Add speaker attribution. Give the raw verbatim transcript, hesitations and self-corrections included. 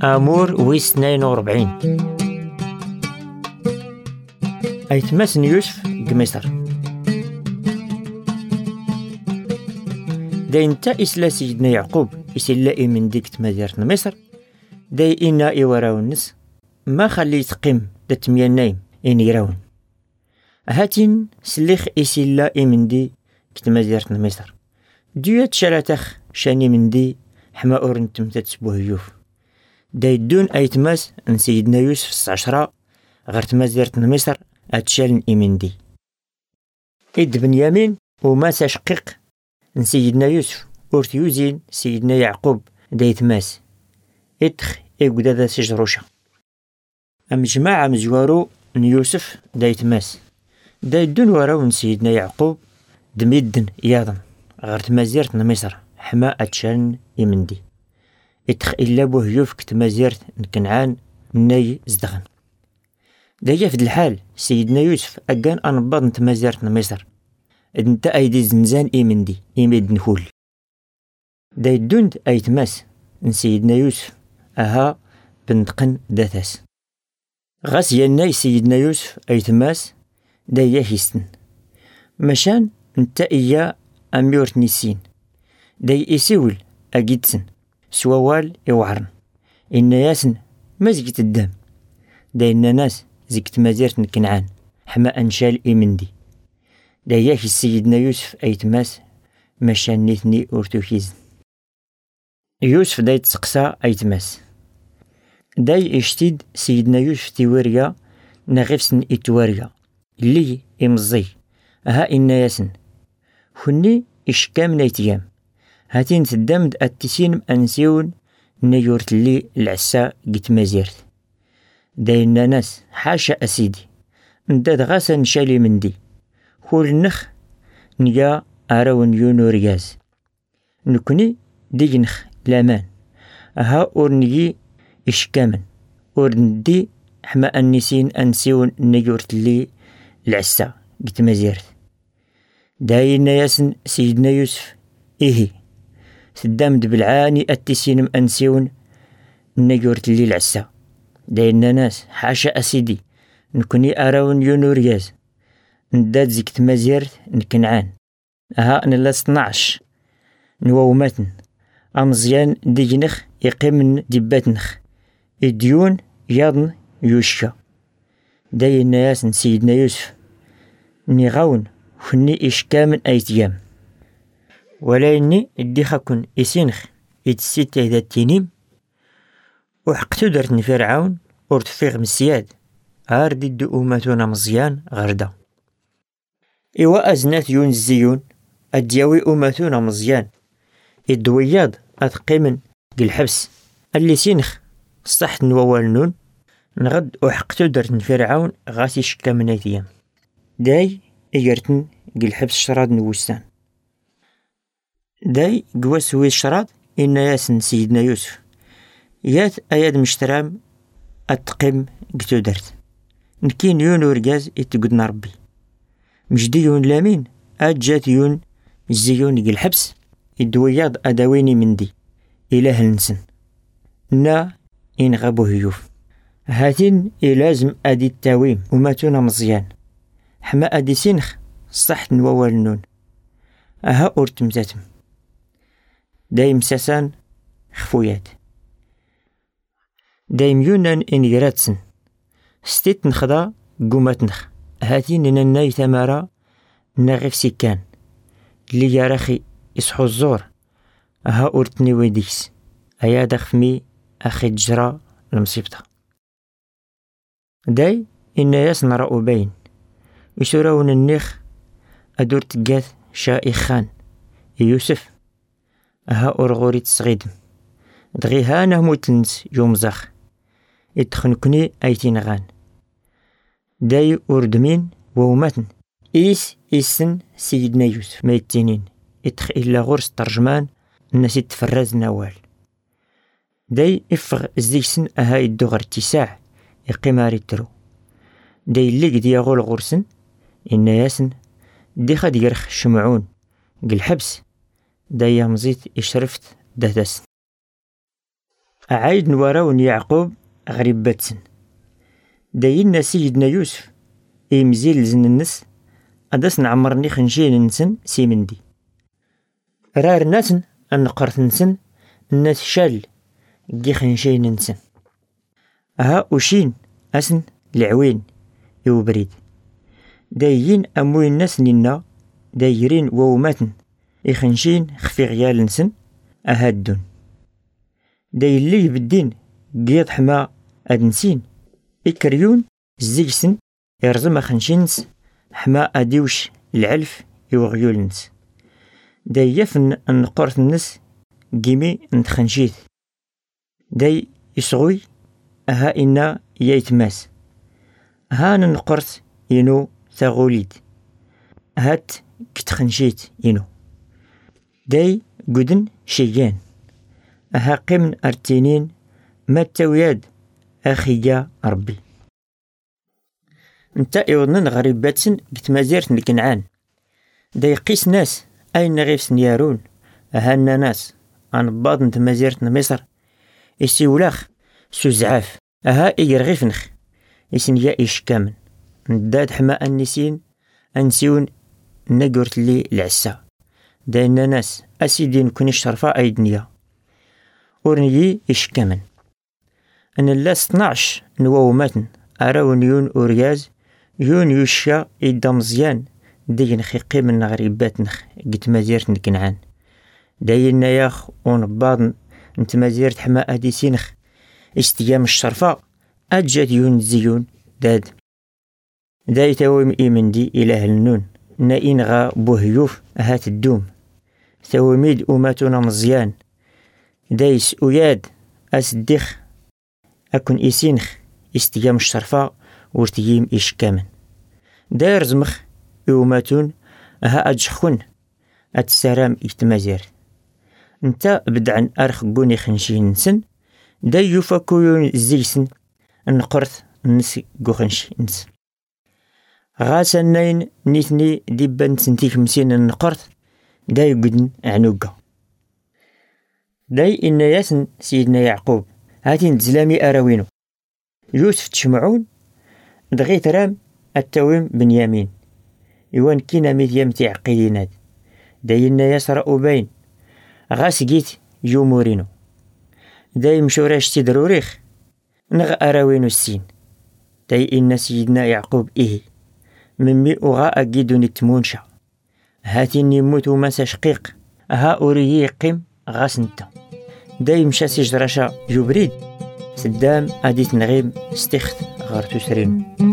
Speaker 1: امور ويس اثنين وأربعين. ايتماس يوسف قميصر داي انت اسلا سيدنا يعقوب اسلا من ديك تمازيرت مصر داي انا ايوراو النس ما خليت قيم دتميا نايم ان يراون هاتين سليخ اسلا من دي كتمازيرت مصر ديوت شراتخ شاني من دي حما اورنتم تتسبوه يوف داي دون ايتماس ان سيدنا يوسف السعشرة غير تمازيرت مصر اتشالن ايمن دي اد بنيامين وما تشقيق ان سيدنا يوسف اورتيوزين سيدنا يعقوب داي تماس اتخ ايقودا دا سجروشا ام جماعة مزوارو ان يوسف داي تماس داي دون وراو سيدنا يعقوب دميدن ياضن غير تمازيرت مصر حما اتشالن ايمن دي اتخ إلا بوه يوف كتمازيرت كنعان ناي زدغن دايا في الحال سيدنا يوسف أكان أنباض نتمازيرت مصر انت أيدي زنزان إيمن دي إيمد نخول داي دوند أي تماس ان سيدنا يوسف أها بنتقن داثاس غاس يناي سيدنا يوسف أي تماس دايا هيستن مشان انت إيا أميورت نيسين داي إسيول أجيدسن سووال يوعرن إن ياسن مزقت الدم داينا ناس زكت مازيرت كنعان حما أنشال إيمندي داياك سيدنا يوسف أيتماس مشان نيثني أورتوكيزن يوسف داي تسقسا أيتماس داي اشتيد سيدنا يوسف تيوريا نغفسن إتواريا اللي إمزي ها إن ياسن خني إشكام نيتيام هاتين تدامد التسين أنسيون نيورت لي العسا قيت مازيرت داينا ناس حاشا أسيدي نداد غاسا نشالي من دي خول النخ نيا أراون يونو رياز نكني دي نخ لامان ها أورنيي إشكامن أورندي حما أنسين أنسيون نيورت لي العسا قيت مازيرت داينا ياسن سيدنا يوسف إيهي تدامد بالعاني التسينم أنسيون نيورت لي العسا داينا ناس حاشا أسيدي نكوني أراون يونورياز نداد زيكت مازيرت نكنعان ها نلا ستناعش نووماتن أمزيان ديجنخ يقيمن دباتنخ إديون ياضن يوشا داينا ياس سيدنا يوسف نيغاون خني إشكامن أيتيام ولا إني إدي خاكن إسينخ إتسيت إذا التينيم وحقتو درتني فرعون ورتفيغ مسياد هاردي دو أماتونا مزيان غردا إوا أزنات يون الزيون أدياوي أماتونا مزيان الدوياض أتقيمن الحبس اللي سينخ صح نوالنون نغد وحقتو درتني فرعون غاسي شكا من أيتيام داي إيرتن الحبس شراد نوستان داي قواس وي الشراد إن ياسن سيدنا يوسف يات أياد مشترام أتقيم قتو درت نكين يون ورقاز إتقدنا ربي مجدي يون لامين أجات يون الزيون الحبس الدوياض أداويني من دي إله النسن نا إن غابوه يوف هاتين إلازم أدي التاويم وماتونا مزيان حما أدي سينخ صح نوالنون أها أورتم زاتم دايم ساسان خفويات دايم يونان إن يراتسن ستيت نخدا قومات نخ هاتين نناي ثمارا نغيف سيكان اللي يارخي يصحو الزور ها أورتني ويديكس أيا دخفمي أخي جرا المصيبتا داي إن ياس نرأو باين يسوراون النيخ أدور تقاث شائخان يوسف ها أورغوري تسغيدم دغي هانه موتلنس يوم زخ اتخنكني أيتين غان داي أردمين ووماتن إيس إيسن سيدنا يوسف ميتينين اتخ إلا غرس ترجمان الناس يتفرز نوال داي إفغ زيسن أها يدوغر تساع يقيماري ترو داي اللي قد يغول غرسن إن ياسن دي خد يرخ شمعون قل حبس دايا مزيت إشرفت دهدس عايد نوراون يعقوب غريب باتسن. داينا سيدنا يوسف يمزيل زن النس أدس نعمرني خنشين نسن سيمندي رار ناسن أن قرث نسن الناس شال جي خنشين نسن ها وشين أسن العوين يوبريد دايين أموي الناس نينا دايرين ووماتن يخنشين خفي غيال نسن أهادون دايلي بالدين قيض حما أدنسين إكريون الزيجسن يرزم خنشينس حما أديوش العلف يوغيولنس داي يفن النقرث النس جيمي نتخنشيت داي يسغوي أها إنا ييتماس ها ننقرث ينو ثاغوليد هات كتخنشيت ينو داي قدن شيان أها قمن أرتينين ما التوياد أخيا ربي انتا ايوضنن غريباتسن قتمازيرت لكنعان دا يقيس ناس اين غيف سنيارون اهانا ناس عن بعض نتمازيرت مصر يسيولاخ سوزعاف اها اير غيفنخ يسنيا ايش كامن نداد حما النسين انسيون نقرت لي العسا داينا ناس اسيدين كونيش شرفا اي دنيا ورنيي ايش كامن أن الله ستناعش نواو ماتن أراون يون أورياز يون يوشا إدا مزيان دين خيقي من غريبات نخ قت مازيرت نكنعان داين ياخ ونباض نت مازيرت حما أديسي نخ استيام الشرفاء أجاد يون زيون داد داي تاويم إيمندي إله النون نائن غا بوهيوف هات الدوم ثوميد أماتنا مزيان دايس أياد أسدخ أكون إيسينخ استيام الشرفاء ورتييم إيش كامن داير زمخ يوماتون ها أجخون أتسارام إتمازير انتا بدعن أرخ قوني خنشين نسن دا يوفاكويون زيسن نقرث نس قوخنش نس غاسا ناين نيثني ديبان سنتيك مسين النقرث دا يقدن عنوقا داي إن ياسن سيدنا يعقوب هاتين تزلامي أراوينو يوسف تشمعون دغيت رام التويم بنيامين يوان كينا ميديام تعقيدينات داينا يسرأ بين غاس جيت يومورينو داي مشوراش تدروريخ نغ أراوينو السين داي إن سيدنا يعقوب إيه ممي أغا أجيدو نتمونشا هاتين يموت ومسا شقيق ها أوريي قيم غاس نتا داي مشا سجراشا يبريد سدام أديت نغيم استخت غار تسرين